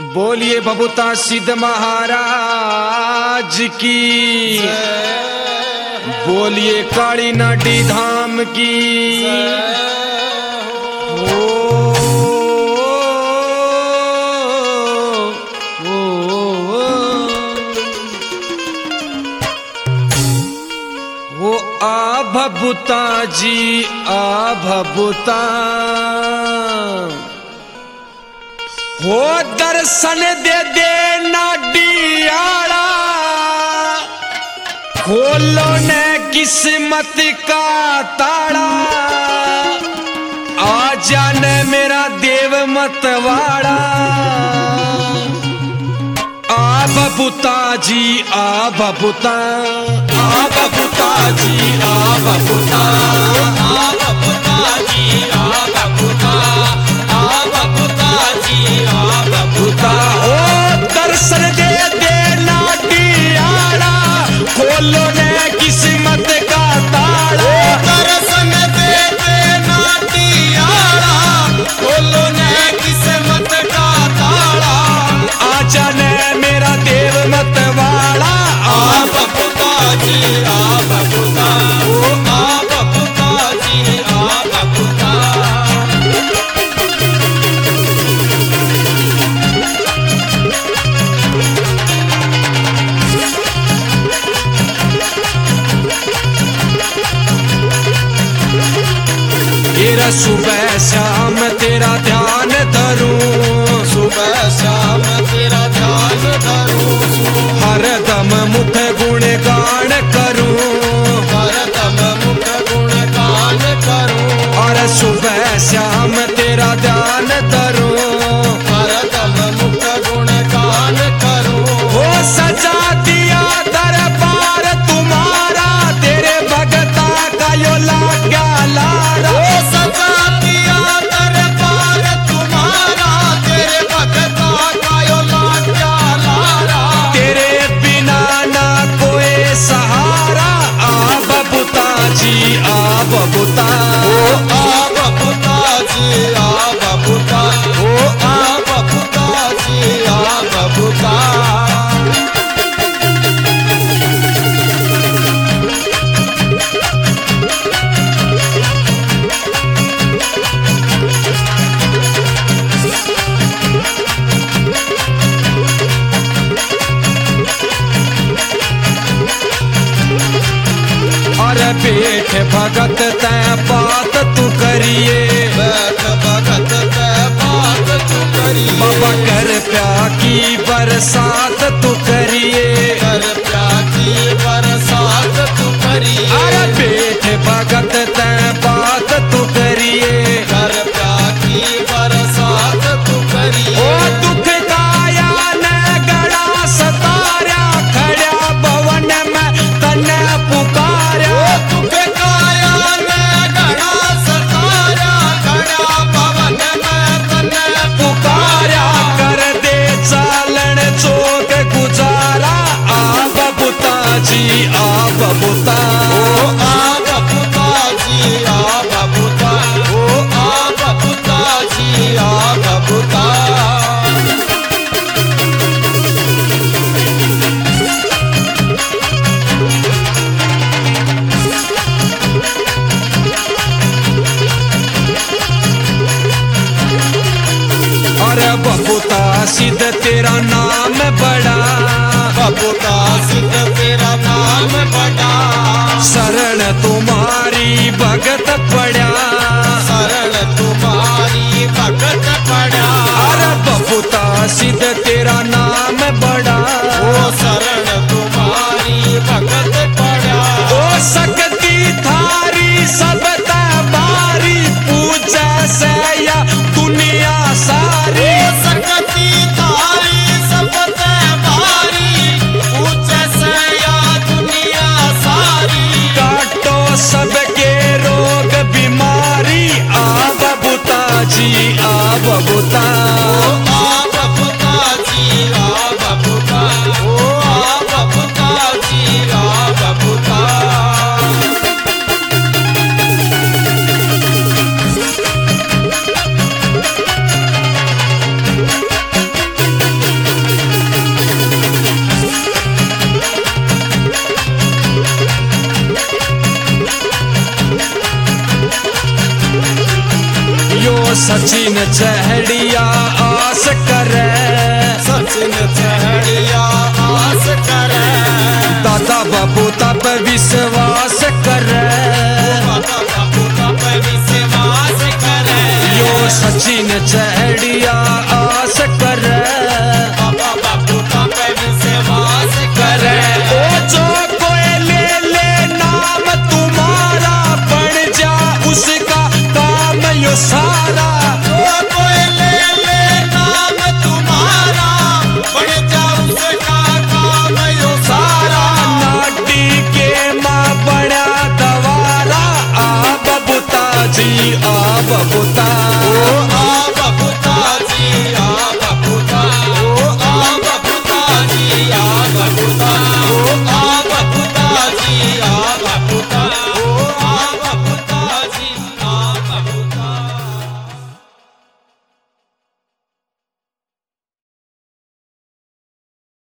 बोलिए बबूता सिद्ध महाराज की, बोलिए काली नाटी धाम की। ओ आ बबूता जी आ बबूता, हो दर्शन दे दे नाडियाड़ा, खोलो ने किस्मत का ताड़ा, आ जाने मेरा देव मतवाड़ा। आ बबूता जी आ बबूता, आ बबूता जी आ बबूता, आ बबूता जी आ बबूता, आ बबूता जी आ बबूता। ओ दर्शन दे दे नाडियाड़ा, खोलो ने किस्मत का ताड़ा, दर्शन दे दे नाडियाड़ा, खोलो ने किस्मत का ताड़ा, आ जाने मेरा देव मतवाड़ा। आ बबूता जी आ बबूता, ओ आ बबूता जी आ बबूता। तेरा सुबह शाम तेरा ध्यान धरूं, सुबह शाम तेरा ध्यान धरूं, हर दम मुख गुण गान करूं, हर दम मुख गुण गान करूं, और सुबह शाम तेरा ध्यान धरूं, हर दम मुख गुण गान करूं। हो सजा दिया दरबार तुम्हारा, तेरे भगता का यो लाग्या लारा। ओ सजा दिया दरबार तुम्हारा, तेरे भगता का यो लाग्या लारा, तेरे बिना ना कोई सहारा। आ बबूता जी आ बबूता, ओ आ बबूता जी आ बबूता, ओ आ बबूता जी आ बबूता। अरे पेट भगत तै बात तू करिए, बैठ भगत ते बात तू करिए, बाबा कर प्या की बरसात तू करिए। कर प्याकी बरसात तू करिए, अरे पेट भगत तै बात तू करिए, कर प्याकी बरसात तू करिए। ओ दुख काया ने गड़ा सतार्या, खड़ा भवन में तने पुकारया। ओ दुख काया ने गड़ा सतारा, खड़ा भवन में तने पुकारया, कर दे चालन चौक गुजारा। आ बबूता जी आ बबूता, ओ आ बबूता जी आ बबूता, ओ आ बबूता जी आ बबूता। अरे बबूता सिद्ध तेरा नाम बड़ा, बबूता सिद्ध तेरा नाम बड़ा, शरण तुम्हारी भगत पड़ा। शरण तुम्हारी भगत पड़ा, अरे बबूता सिद्ध तेरा नाम बड़ा, ओ शरण तुम्हारी भगत पड़ा। ओ शक्ति थारी सब बारी, पूजा से या दुनिया सारी। ओ सकती तारी सब ते भारी, ऊंचे से या दुनिया सारी। काटो सबके रोग बीमारी। आ बबूता जी आ बबूता, ओ आ बबूता जी आ चहड़िया आस करे, सचिन चहड़िया आस करे, दादा बाबू तब विश्वास करे, दादा बाबू तब विश्वास करे, यो सचिन चहड़िया